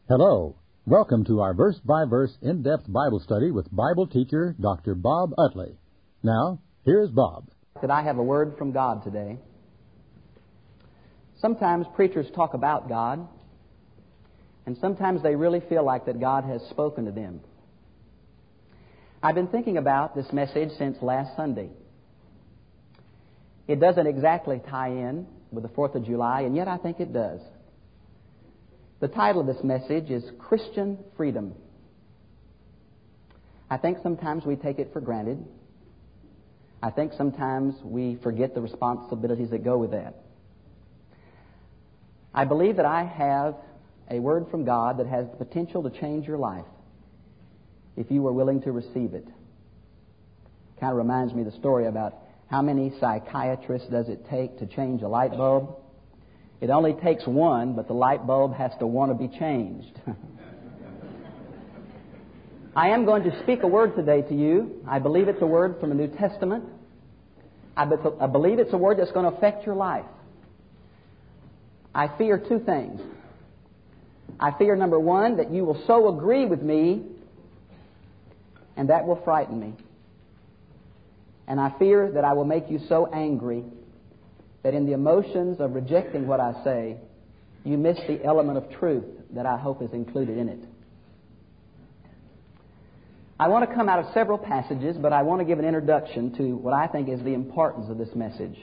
Hello. Welcome to our verse-by-verse in-depth Bible study with Bible teacher Dr. Bob Utley. Now, here's Bob. That I have a word from God today. Sometimes preachers talk about God, and sometimes they really feel like that God has spoken to them. I've been thinking about this message since last Sunday. It doesn't exactly tie in with the 4th of July, and yet I think it does. The title of this message is Christian Freedom. I think sometimes we take it for granted. I think sometimes we forget the responsibilities that go with that. I believe that I have a word from God that has the potential to change your life if you were willing to receive it. Kind of reminds me of the story about how many psychiatrists does it take to change a light bulb? It only takes one, but the light bulb has to want to be changed. I am going to speak a word today to you. I believe it's a word from the New Testament. I believe it's a word that's going to affect your life. I fear two things. I fear, number one, that you will so agree with me, and that will frighten me. And I fear that I will make you so angry that in the emotions of rejecting what I say, you miss the element of truth that I hope is included in it. I want to come out of several passages, but I want to give an introduction to what I think is the importance of this message.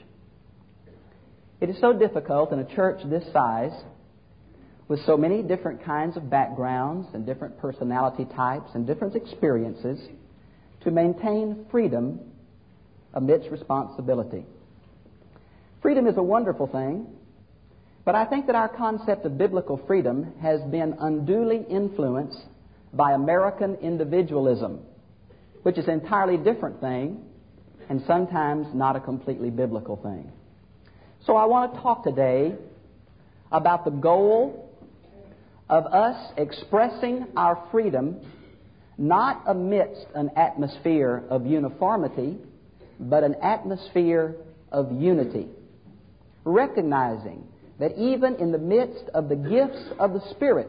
It is so difficult in a church this size, with so many different kinds of backgrounds and different personality types and different experiences, to maintain freedom amidst responsibility. Freedom is a wonderful thing, but I think that our concept of biblical freedom has been unduly influenced by American individualism, which is an entirely different thing and sometimes not a completely biblical thing. So I want to talk today about the goal of us expressing our freedom not amidst an atmosphere of uniformity, but an atmosphere of unity. Recognizing that even in the midst of the gifts of the Spirit,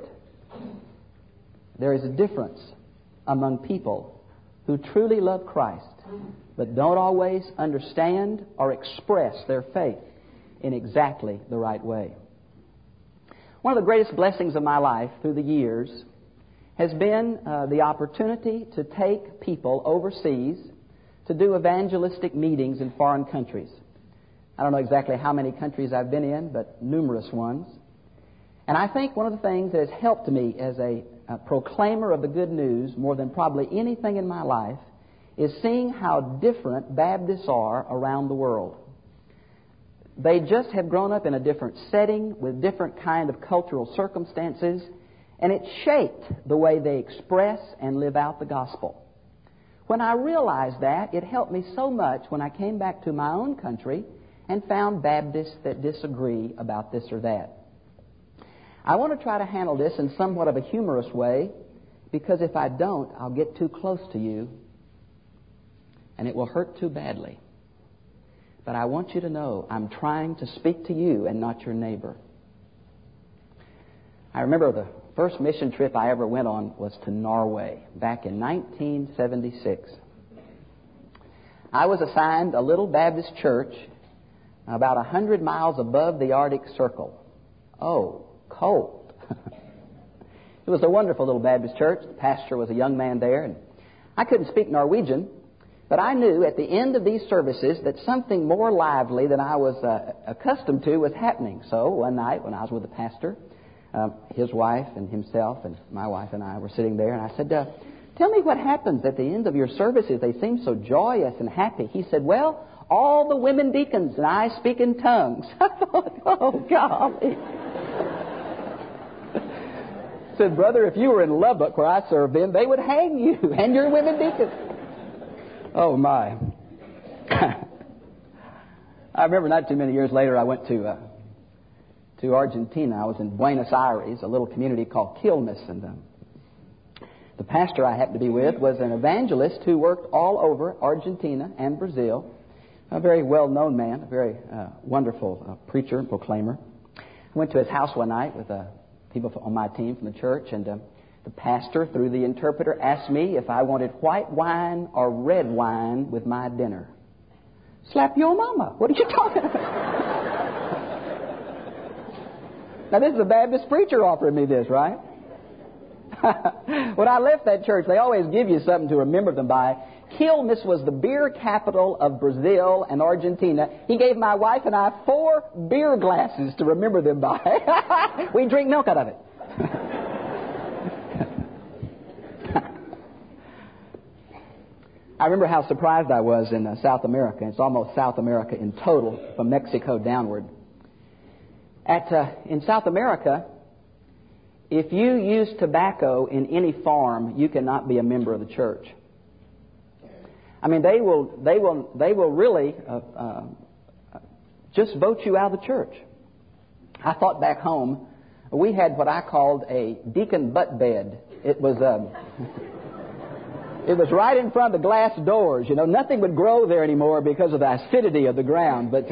there is a difference among people who truly love Christ, but don't always understand or express their faith in exactly the right way. One of the greatest blessings of my life through the years has been the opportunity to take people overseas to do evangelistic meetings in foreign countries. I don't know exactly how many countries I've been in, but numerous ones. And I think one of the things that has helped me as a proclaimer of the good news more than probably anything in my life is seeing how different Baptists are around the world. They just have grown up in a different setting with different kind of cultural circumstances, and it shaped the way they express and live out the gospel. When I realized that, it helped me so much when I came back to my own country and found Baptists that disagree about this or that. I want to try to handle this in somewhat of a humorous way, because if I don't, I'll get too close to you, and it will hurt too badly. But I want you to know I'm trying to speak to you and not your neighbor. I remember the first mission trip I ever went on was to Norway back in 1976. I was assigned a little Baptist church about 100 miles above the Arctic Circle. Oh, cold. It was a wonderful little Baptist church. The pastor was a young man there, and I couldn't speak Norwegian, but I knew at the end of these services that something more lively than I was accustomed to was happening. So one night when I was with the pastor, his wife and himself and my wife and I were sitting there, and I said, tell me what happens at the end of your services. They seem so joyous and happy. He said, well, all the women deacons and I speak in tongues. I thought, oh, golly. Said, brother, if you were in Lubbock where I served them, they would hang you and your women deacons. Oh, my. I remember not too many years later, I went to Argentina. I was in Buenos Aires, a little community called Quilmes, and the pastor I happened to be with was an evangelist who worked all over Argentina and Brazil. A very well-known man, a very wonderful preacher and proclaimer. I went to his house one night with people on my team from the church, and the pastor, through the interpreter, asked me if I wanted white wine or red wine with my dinner. Slap your mama. What are you talking about? Now, this is a Baptist preacher offering me this, right? When I left that church, they always give you something to remember them by. Quilmes was the beer capital of Brazil and Argentina. He gave my wife and I 4 beer glasses to remember them by. We drink milk out of it. I remember how surprised I was in South America. It's almost South America in total, from Mexico downward. In South America, if you use tobacco in any form, you cannot be a member of the church. I mean, they will really just vote you out of the church. I thought back home, we had what I called a deacon butt bed. It was it was right in front of the glass doors. You know, nothing would grow there anymore because of the acidity of the ground. But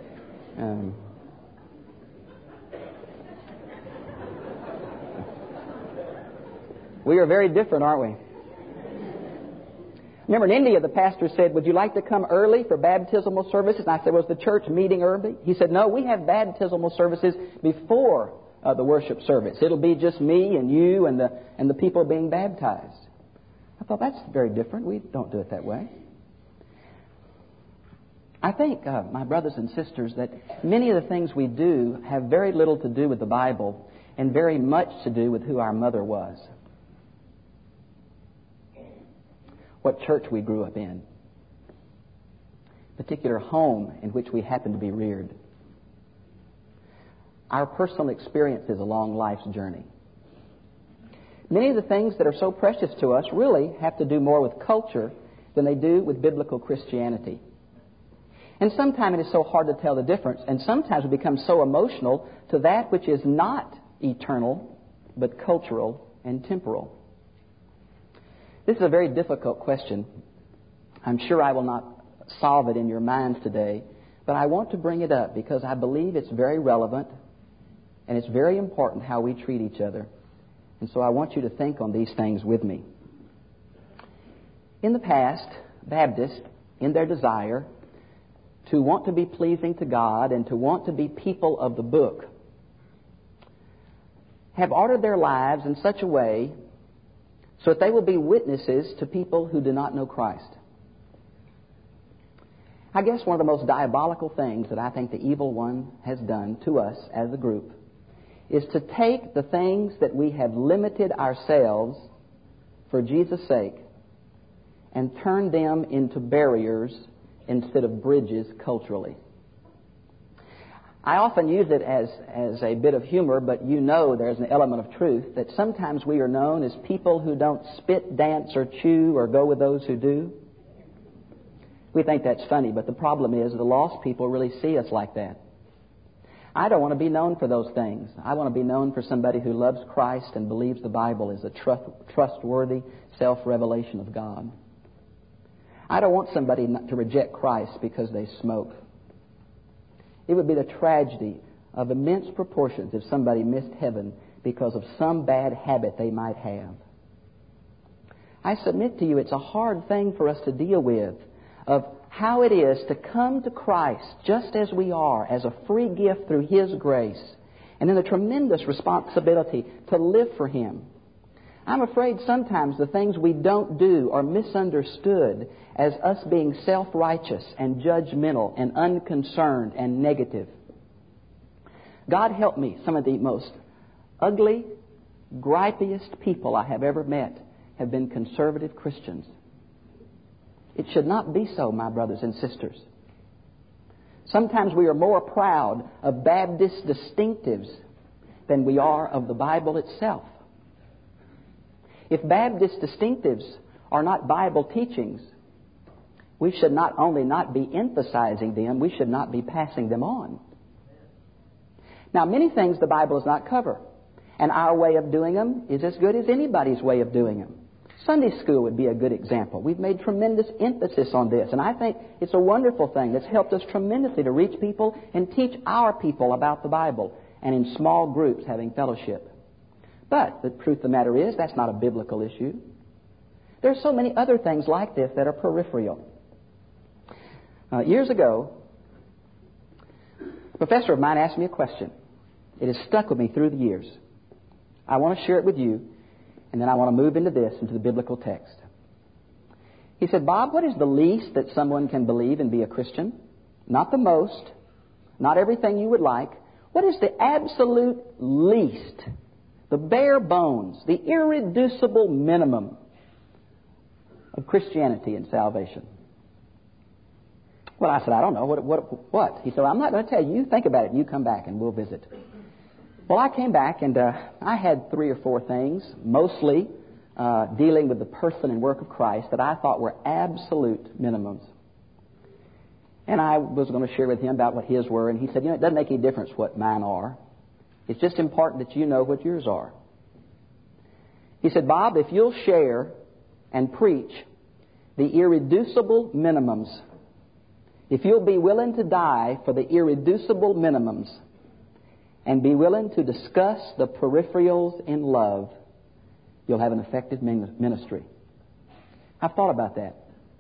we are very different, aren't we? Remember, in India, the pastor said, "Would you like to come early for baptismal services?" And I said, "Was the church meeting early?" He said, "No, we have baptismal services before the worship service. It'll be just me and you and the people being baptized." I thought, that's very different. We don't do it that way. I think, my brothers and sisters, that many of the things we do have very little to do with the Bible and very much to do with who our mother was. What church we grew up in. Particular home in which we happened to be reared. Our personal experiences along life's journey. Many of the things that are so precious to us really have to do more with culture than they do with biblical Christianity. And sometimes it is so hard to tell the difference, and sometimes we become so emotional to that which is not eternal, but cultural and temporal. This is a very difficult question. I'm sure I will not solve it in your minds today, but I want to bring it up because I believe it's very relevant and it's very important how we treat each other. And so I want you to think on these things with me. In the past, Baptists, in their desire to want to be pleasing to God and to want to be people of the book, have ordered their lives in such a way so that they will be witnesses to people who do not know Christ. I guess one of the most diabolical things that I think the evil one has done to us as a group is to take the things that we have limited ourselves for Jesus' sake and turn them into barriers instead of bridges culturally. I often use it as a bit of humor, but you know there's an element of truth that sometimes we are known as people who don't spit, dance, or chew or go with those who do. We think that's funny, but the problem is the lost people really see us like that. I don't want to be known for those things. I want to be known for somebody who loves Christ and believes the Bible is a trustworthy self-revelation of God. I don't want somebody to reject Christ because they smoke. It would be the tragedy of immense proportions if somebody missed heaven because of some bad habit they might have. I submit to you it's a hard thing for us to deal with, of how it is to come to Christ just as we are, as a free gift through His grace, and then the tremendous responsibility to live for Him. I'm afraid sometimes the things we don't do are misunderstood as us being self-righteous and judgmental and unconcerned and negative. God help me, some of the most ugly, gripiest people I have ever met have been conservative Christians. It should not be so, my brothers and sisters. Sometimes we are more proud of Baptist distinctives than we are of the Bible itself. If Baptist distinctives are not Bible teachings, we should not only not be emphasizing them, we should not be passing them on. Now, many things the Bible does not cover, and our way of doing them is as good as anybody's way of doing them. Sunday school would be a good example. We've made tremendous emphasis on this, and I think it's a wonderful thing that's helped us tremendously to reach people and teach our people about the Bible, and in small groups having fellowship. But the truth of the matter is, that's not a biblical issue. There are so many other things like this that are peripheral. Years ago, a professor of mine asked me a question. It has stuck with me through the years. I want to share it with you, and then I want to move into the biblical text. He said, Bob, what is the least that someone can believe and be a Christian? Not the most, not everything you would like. What is the absolute least, the bare bones, the irreducible minimum of Christianity and salvation? Well, I said, I don't know. What? He said, well, I'm not going to tell you. You think about it. You come back and we'll visit. Well, I came back and I had 3 or 4 things, mostly dealing with the person and work of Christ, that I thought were absolute minimums. And I was going to share with him about what his were, and he said, it doesn't make any difference what mine are. It's just important that you know what yours are. He said, Bob, if you'll share and preach the irreducible minimums, if you'll be willing to die for the irreducible minimums and be willing to discuss the peripherals in love, you'll have an effective ministry. I've thought about that.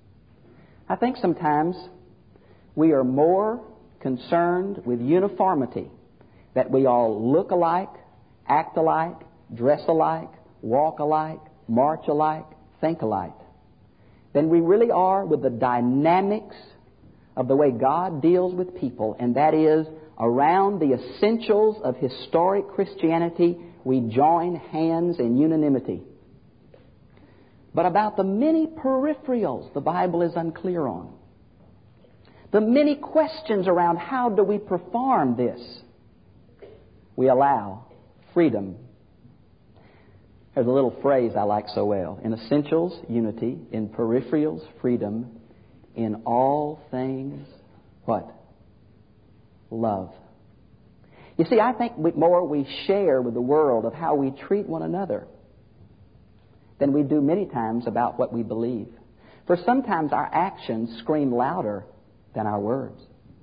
I think sometimes we are more concerned with uniformity, that we all look alike, act alike, dress alike, walk alike, march alike, think alike, than we really are with the dynamics of the way God deals with people, and that is, around the essentials of historic Christianity, we join hands in unanimity. But about the many peripherals, the Bible is unclear on. The many questions around how do we perform this, we allow freedom. There's a little phrase I like so well. In essentials, unity. In peripherals, freedom. In all things, what? Love. You see, I think more we share with the world of how we treat one another than we do many times about what we believe. For sometimes our actions scream louder than our words.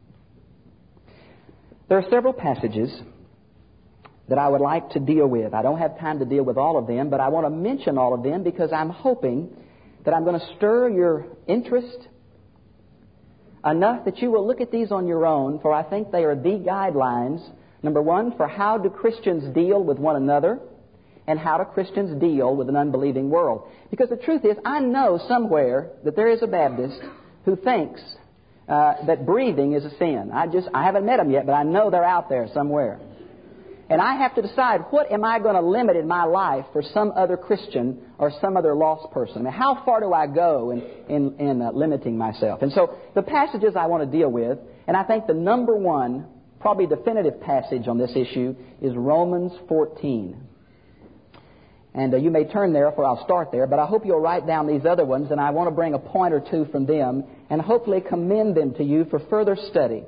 There are several passages that I would like to deal with. I don't have time to deal with all of them, but I want to mention all of them because I'm hoping that I'm going to stir your interest enough that you will look at these on your own, for I think they are the guidelines, number one, for how do Christians deal with one another and how do Christians deal with an unbelieving world. Because the truth is, I know somewhere that there is a Baptist who thinks that breathing is a sin. I haven't met them yet, but I know they're out there somewhere. And I have to decide, what am I going to limit in my life for some other Christian or some other lost person? I mean, how far do I go in limiting myself? And so the passages I want to deal with, and I think the number one, probably definitive passage on this issue is Romans 14. And you may turn there, for I'll start there, but I hope you'll write down these other ones, and I want to bring a point or two from them and hopefully commend them to you for further study.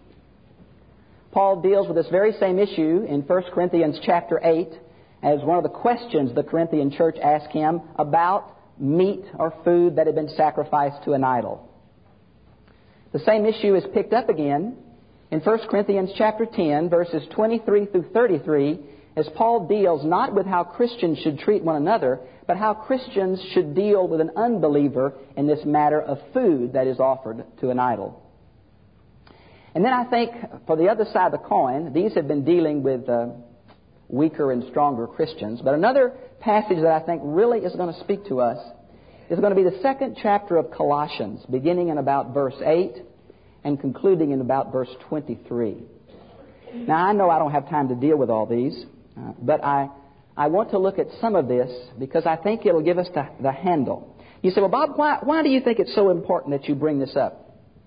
Paul deals with this very same issue in 1 Corinthians chapter 8 as one of the questions the Corinthian church asked him about meat or food that had been sacrificed to an idol. The same issue is picked up again in 1 Corinthians chapter 10, verses 23 through 33, as Paul deals not with how Christians should treat one another, but how Christians should deal with an unbeliever in this matter of food that is offered to an idol. And then I think, for the other side of the coin, these have been dealing with weaker and stronger Christians. But another passage that I think really is going to speak to us is going to be the 2nd chapter of Colossians, beginning in about verse 8 and concluding in about verse 23. Now, I know I don't have time to deal with all these, but I want to look at some of this because I think it'll give us the handle. You say, well, Bob, why do you think it's so important that you bring this up?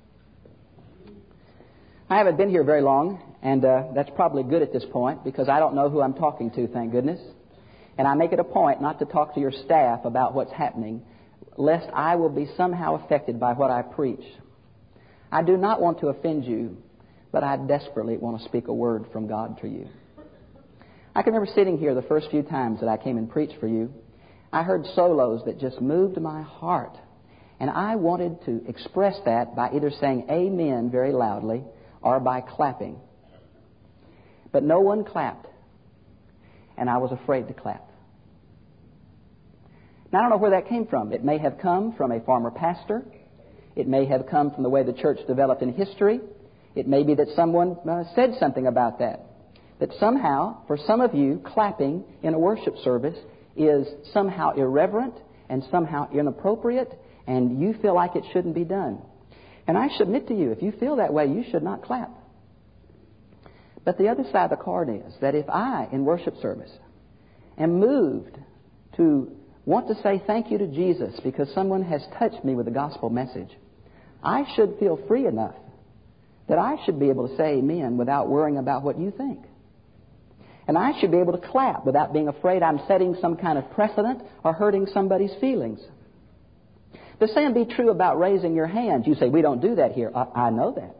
I haven't been here very long, and that's probably good at this point because I don't know who I'm talking to, thank goodness. And I make it a point not to talk to your staff about what's happening, lest I will be somehow affected by what I preach. I do not want to offend you, but I desperately want to speak a word from God to you. I can remember sitting here the first few times that I came and preached for you. I heard solos that just moved my heart. And I wanted to express that by either saying amen very loudly or by clapping. But no one clapped. and I was afraid to clap. Now, I don't know where that came from. It may have come from a former pastor. It may have come from the way the church developed in history. It may be that someone said something about that. That somehow, for some of you, clapping in a worship service is somehow irreverent and somehow inappropriate, and you feel like it shouldn't be done. And I submit to you, if you feel that way, you should not clap. But the other side of the coin is that if I, in worship service, am moved to want to say thank you to Jesus because someone has touched me with the gospel message, I should feel free enough that I should be able to say amen without worrying about what you think. And I should be able to clap without being afraid I'm setting some kind of precedent or hurting somebody's feelings. The same be true about raising your hands. You say, we don't do that here. I know that.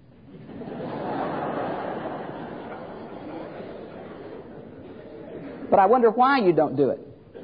But I wonder why you don't do it.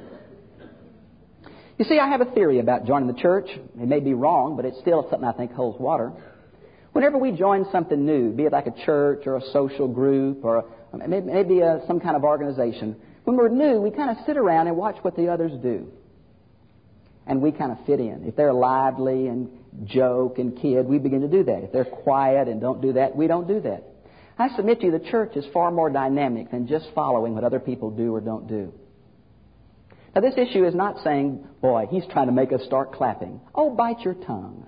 You see, I have a theory about joining the church. It may be wrong, but it's still something I think holds water. Whenever we join something new, be it like a church or a social group or maybe some kind of organization, when we're new, we kind of sit around and watch what the others do. And we kind of fit in. If they're lively and joke and kid, we begin to do that. If they're quiet and don't do that, we don't do that. I submit to you, the church is far more dynamic than just following what other people do or don't do. Now, this issue is not saying, boy, he's trying to make us start clapping. Oh, bite your tongue.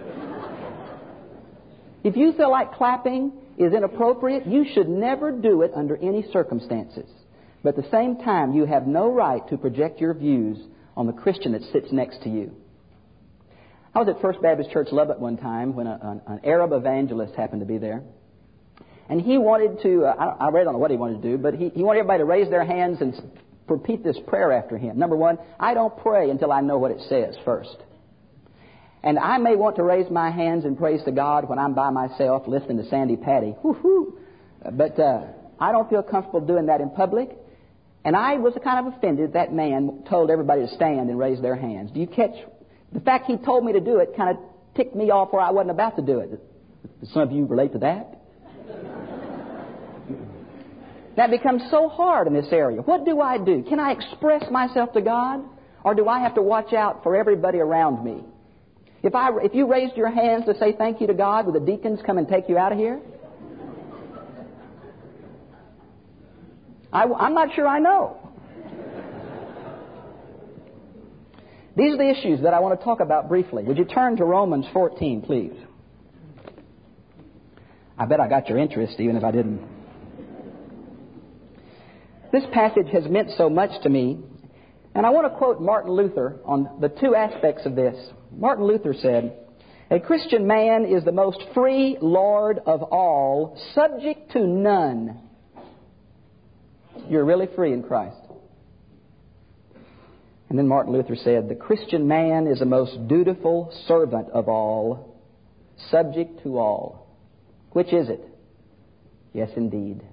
If you feel like clapping is inappropriate, you should never do it under any circumstances. But at the same time, you have no right to project your views on the Christian that sits next to you. I was at First Baptist Church Lubbock one time when an Arab evangelist happened to be there. And he wanted to, I really don't know what he wanted to do, but he wanted everybody to raise their hands and repeat this prayer after him. Number one, I don't pray until I know what it says first. And I may want to raise my hands in praise to God when I'm by myself listening to Sandy Patty. Woo-hoo. But I don't feel comfortable doing that in public. And I was kind of offended that man told everybody to stand and raise their hands. Do you catch? The fact he told me to do it kind of ticked me off where I wasn't about to do it. Do some of you relate to that? That becomes so hard in this area. What do I do? Can I express myself to God? Or do I have to watch out for everybody around me? If you raised your hands to say thank you to God, will the deacons come and take you out of here? I'm not sure I know. These are the issues that I want to talk about briefly. Would you turn to Romans 14, please? I bet I got your interest, even if I didn't. This passage has meant so much to me, and I want to quote Martin Luther on the two aspects of this. Martin Luther said, "A Christian man is the most free lord of all, subject to none." You're really free in Christ. And then Martin Luther said, "The Christian man is the most dutiful servant of all, subject to all." Which is it? Yes, indeed.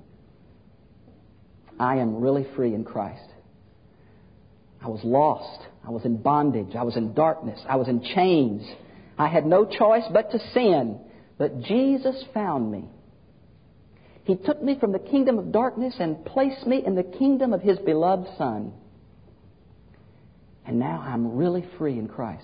I am really free in Christ. I was lost. I was in bondage. I was in darkness. I was in chains. I had no choice but to sin. But Jesus found me. He took me from the kingdom of darkness and placed me in the kingdom of His beloved Son. And now I'm really free in Christ.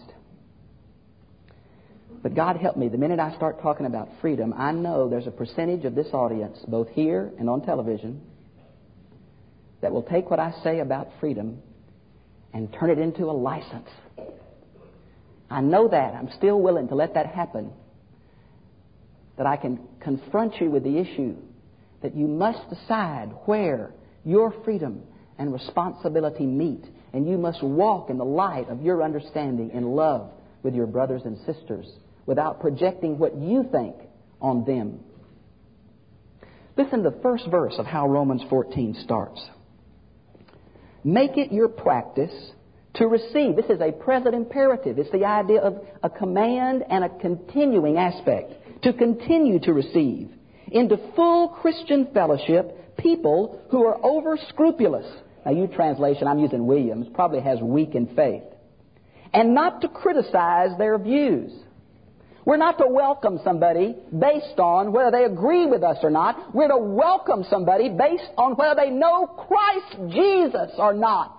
But God help me, the minute I start talking about freedom, I know there's a percentage of this audience, both here and on television, that will take what I say about freedom and turn it into a license. I know that. I'm still willing to let that happen. That I can confront you with the issue that you must decide where your freedom and responsibility meet. And you must walk in the light of your understanding in love with your brothers and sisters without projecting what you think on them. Listen to the first verse of how Romans 14 starts. Make it your practice to receive. This is a present imperative. It's the idea of a command and a continuing aspect. To continue to receive into full Christian fellowship people who are over scrupulous. Now, your translation, I'm using Williams, probably has weak in faith. And not to criticize their views. We're not to welcome somebody based on whether they agree with us or not. We're to welcome somebody based on whether they know Christ Jesus or not.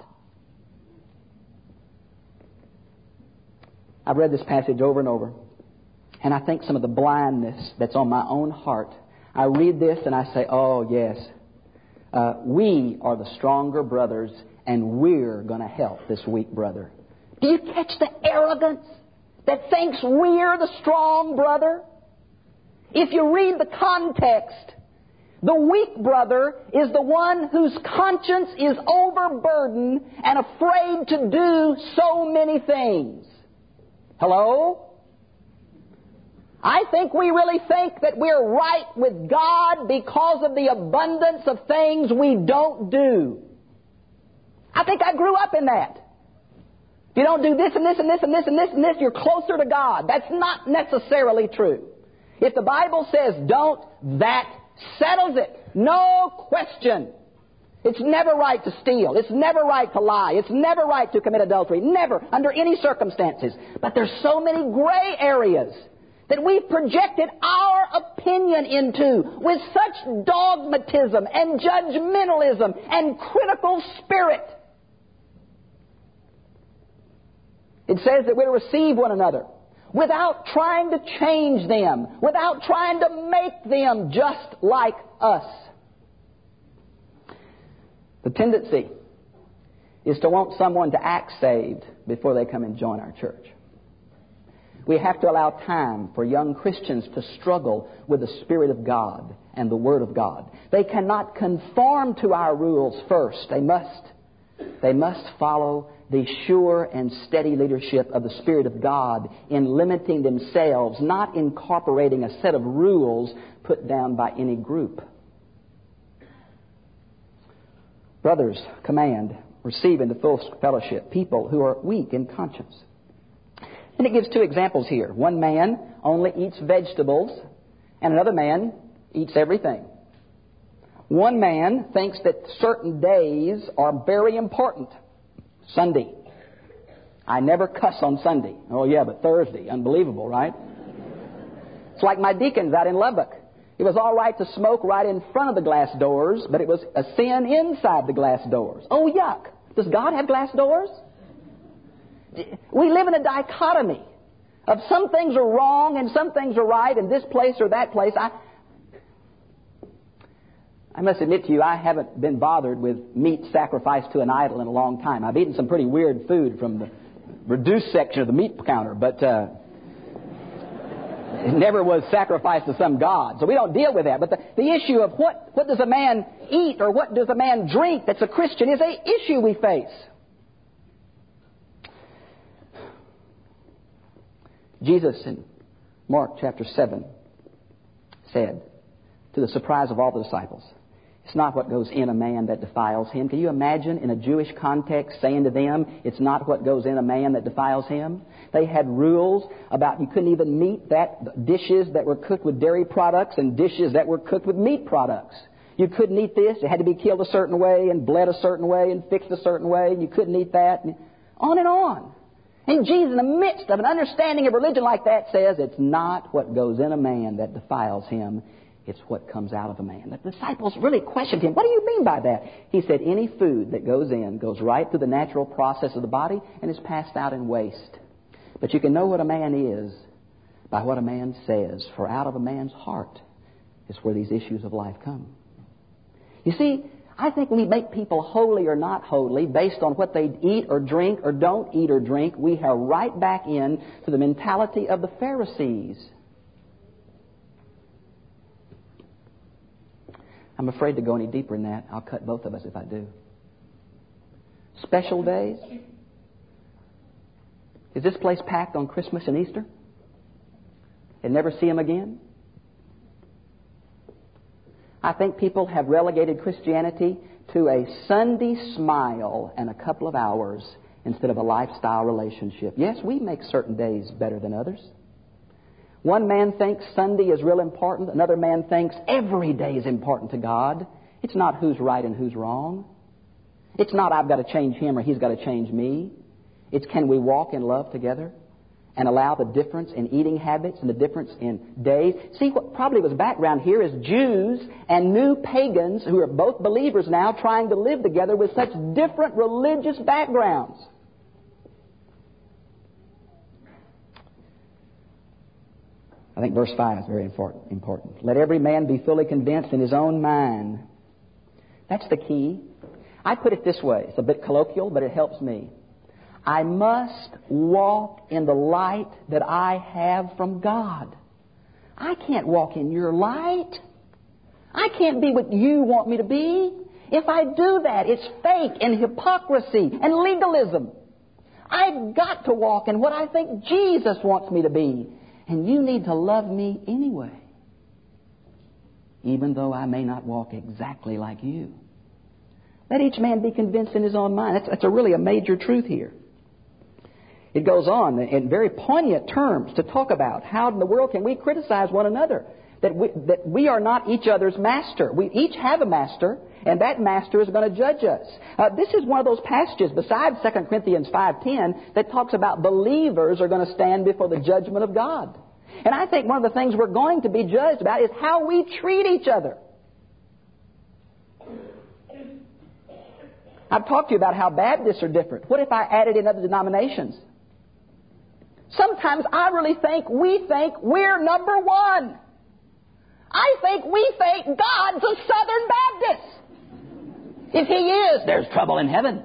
I've read this passage over and over, and I think some of the blindness that's on my own heart. I read this and I say, oh, yes, we are the stronger brothers, and we're going to help this weak brother. Do you catch the arrogance that thinks we're the strong brother? If you read the context, the weak brother is the one whose conscience is overburdened and afraid to do so many things. Hello? I think we really think that we're right with God because of the abundance of things we don't do. I think I grew up in that. If you don't do this and this and this and this and this and this, you're closer to God. That's not necessarily true. If the Bible says don't, that settles it. No question. It's never right to steal. It's never right to lie. It's never right to commit adultery. Never, under any circumstances. But there's so many gray areas that we've projected our opinion into with such dogmatism and judgmentalism and critical spirit. It says that we're to receive one another without trying to change them, without trying to make them just like us. The tendency is to want someone to act saved before they come and join our church. We have to allow time for young Christians to struggle with the Spirit of God and the Word of God. They cannot conform to our rules first. They must follow the sure and steady leadership of the Spirit of God in limiting themselves, not incorporating a set of rules put down by any group. Brothers, command, receive into full fellowship people who are weak in conscience. And it gives two examples here. One man only eats vegetables, and another man eats everything. One man thinks that certain days are very important. Sunday. I never cuss on Sunday. Oh yeah, but Thursday. Unbelievable, right? It's like my deacons out in Lubbock. It was all right to smoke right in front of the glass doors, but it was a sin inside the glass doors. Oh, yuck. Does God have glass doors? We live in a dichotomy of some things are wrong and some things are right in this place or that place. I must admit to you, I haven't been bothered with meat sacrificed to an idol in a long time. I've eaten some pretty weird food from the reduced section of the meat counter, but it never was sacrificed to some god. So we don't deal with that. But the issue of what does a man eat or what does a man drink that's a Christian is an issue we face. Jesus in Mark chapter 7 said, to the surprise of all the disciples, it's not what goes in a man that defiles him. Can you imagine in a Jewish context saying to them, it's not what goes in a man that defiles him? They had rules about you couldn't even meet dishes that were cooked with dairy products and dishes that were cooked with meat products. You couldn't eat this. It had to be killed a certain way and bled a certain way and fixed a certain way. And you couldn't eat that. And on and on. And Jesus, in the midst of an understanding of religion like that, says it's not what goes in a man that defiles him. It's what comes out of a man. The disciples really questioned him. What do you mean by that? He said, any food that goes in goes right through the natural process of the body and is passed out in waste. But you can know what a man is by what a man says. For out of a man's heart is where these issues of life come. You see, I think when we make people holy or not holy based on what they eat or drink or don't eat or drink, we are right back in to the mentality of the Pharisees. I'm afraid to go any deeper in that. I'll cut both of us if I do. Special days? Is this place packed on Christmas and Easter? And never see them again? I think people have relegated Christianity to a Sunday smile and a couple of hours instead of a lifestyle relationship. Yes, we make certain days better than others. One man thinks Sunday is real important. Another man thinks every day is important to God. It's not who's right and who's wrong. It's not I've got to change him or he's got to change me. It's can we walk in love together? and allow the difference in eating habits and the difference in days. See, what probably was background here is Jews and new pagans who are both believers now trying to live together with such different religious backgrounds. I think verse 5 is very important. Let every man be fully convinced in his own mind. That's the key. I put it this way. It's a bit colloquial, but it helps me. I must walk in the light that I have from God. I can't walk in your light. I can't be what you want me to be. If I do that, it's fake and hypocrisy and legalism. I've got to walk in what I think Jesus wants me to be. And you need to love me anyway, even though I may not walk exactly like you. Let each man be convinced in his own mind. That's really a major truth here. It goes on in very poignant terms to talk about how in the world can we criticize one another, that we are not each other's master. We each have a master, and that master is going to judge us. This is one of those passages, besides 2 Corinthians 5:10, that talks about believers are going to stand before the judgment of God. And I think one of the things we're going to be judged about is how we treat each other. I've talked to you about how Baptists are different. What if I added in other denominations? Sometimes I really think we think we're number one. I think we think God's a Southern Baptist. If He is, there's trouble in heaven.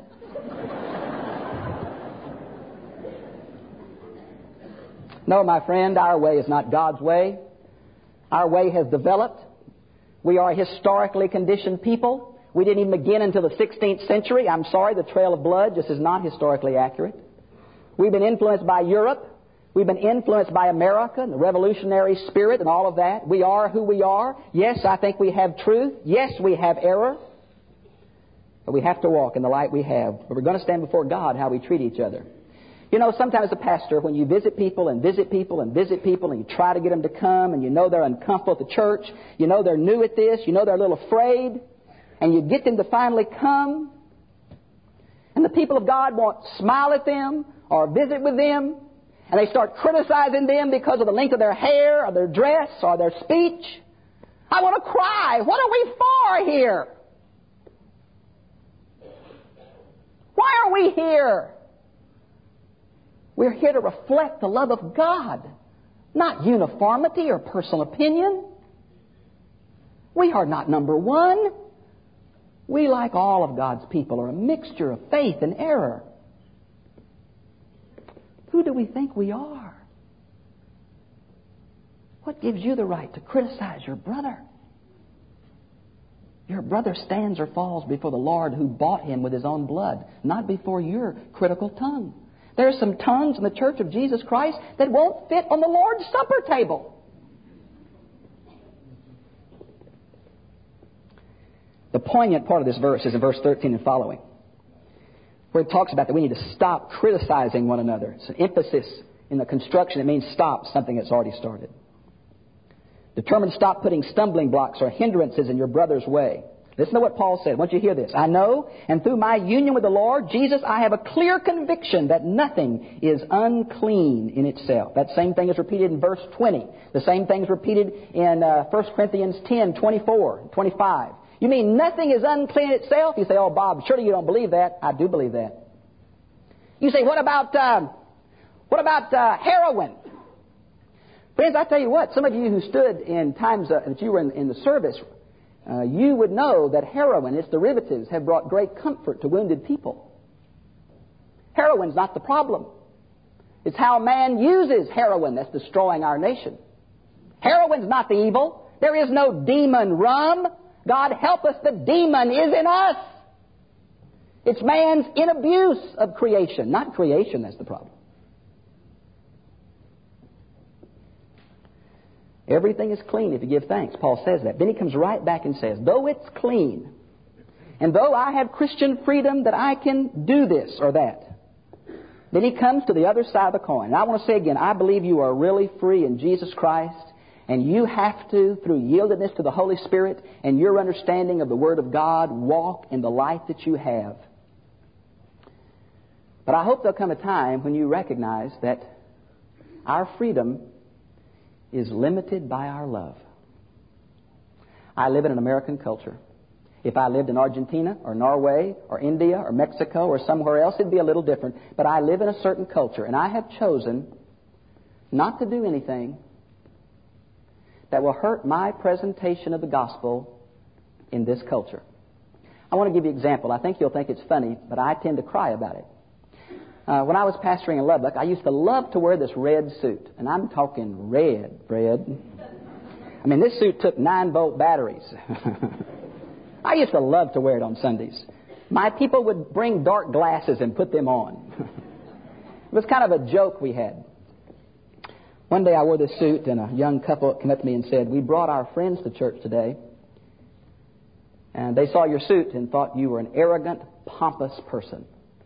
No, my friend, our way is not God's way. Our way has developed. We are a historically conditioned people. We didn't even begin until the 16th century. I'm sorry, the trail of blood just is not historically accurate. We've been influenced by Europe. We've been influenced by America and the revolutionary spirit and all of that. We are who we are. Yes, I think we have truth. Yes, we have error. But we have to walk in the light we have. But we're going to stand before God how we treat each other. You know, sometimes as a pastor, when you visit people and visit people and visit people and you try to get them to come and you know they're uncomfortable at the church, you know they're new at this, you know they're a little afraid, and you get them to finally come, and the people of God won't smile at them or visit with them, and they start criticizing them because of the length of their hair or their dress or their speech. I want to cry. What are we for here? Why are we here? We're here to reflect the love of God, not uniformity or personal opinion. We are not number one. We, like all of God's people, are a mixture of faith and error. Who do we think we are? What gives you the right to criticize your brother? Your brother stands or falls before the Lord who bought him with His own blood, not before your critical tongue. There are some tongues in the Church of Jesus Christ that won't fit on the Lord's Supper table. The poignant part of this verse is in verse 13 and following, where it talks about that we need to stop criticizing one another. It's an emphasis in the construction. It means stop something that's already started. Determined to stop putting stumbling blocks or hindrances in your brother's way. Listen to what Paul said. I want you to hear this. I know, and through my union with the Lord Jesus, I have a clear conviction that nothing is unclean in itself. That same thing is repeated in verse 20. The same thing is repeated in 1 Corinthians 10, 24, 25. You mean nothing is unclean in itself? You say, oh, Bob, surely you don't believe that. I do believe that. You say, what about heroin? Friends, I tell you what, some of you who stood in times that you were in the service, you would know that heroin, its derivatives, have brought great comfort to wounded people. Heroin's not the problem. It's how man uses heroin that's destroying our nation. Heroin's not the evil. There is no demon rum. God help us, the demon is in us. It's man's inabuse of creation, not creation that's the problem. Everything is clean if you give thanks. Paul says that. Then he comes right back and says, though it's clean, and though I have Christian freedom that I can do this or that, then he comes to the other side of the coin. And I want to say again, I believe you are really free in Jesus Christ, and you have to, through yieldedness to the Holy Spirit and your understanding of the Word of God, walk in the light that you have. But I hope there'll come a time when you recognize that Our freedom is limited by our love. I live in an American culture. If I lived in Argentina or Norway or India or Mexico or somewhere else, it'd be a little different. But I live in a certain culture, and I have chosen not to do anything that will hurt my presentation of the gospel in this culture. I want to give you an example. I think you'll think it's funny, but I tend to cry about it. When I was pastoring in Lubbock, I used to love to wear this red suit. And I'm talking red. I mean, this suit took 9-volt batteries. I used to love to wear it on Sundays. My people would bring dark glasses and put them on. It was kind of a joke we had. One day I wore this suit, and a young couple came up to me and said, "We brought our friends to church today, and they saw your suit and thought you were an arrogant, pompous person."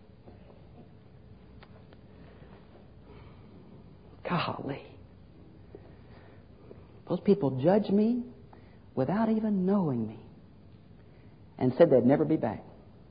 Golly. Those people judged me without even knowing me and said they'd never be back.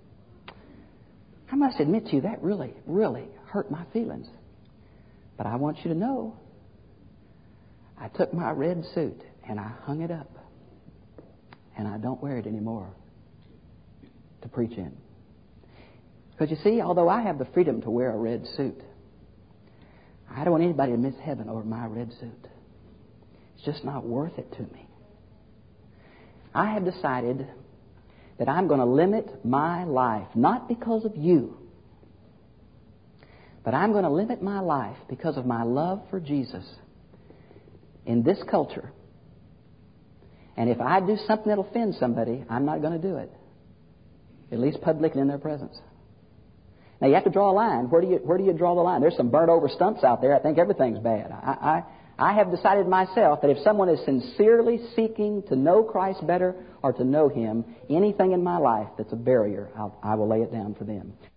I must admit to you, that really, really hurt my feelings. But I want you to know, I took my red suit and I hung it up. And I don't wear it anymore to preach in. Because you see, although I have the freedom to wear a red suit, I don't want anybody to miss heaven over my red suit. It's just not worth it to me. I have decided that I'm going to limit my life, not because of you, but I'm going to limit my life because of my love for Jesus in this culture. And if I do something that offends somebody, I'm not going to do it, at least publicly in their presence. Now, you have to draw a line. Where do you draw the line? There's some burnt-over stumps out there. I think everything's bad. I have decided myself that if someone is sincerely seeking to know Christ better or to know Him, anything in my life that's a barrier, I will lay it down for them.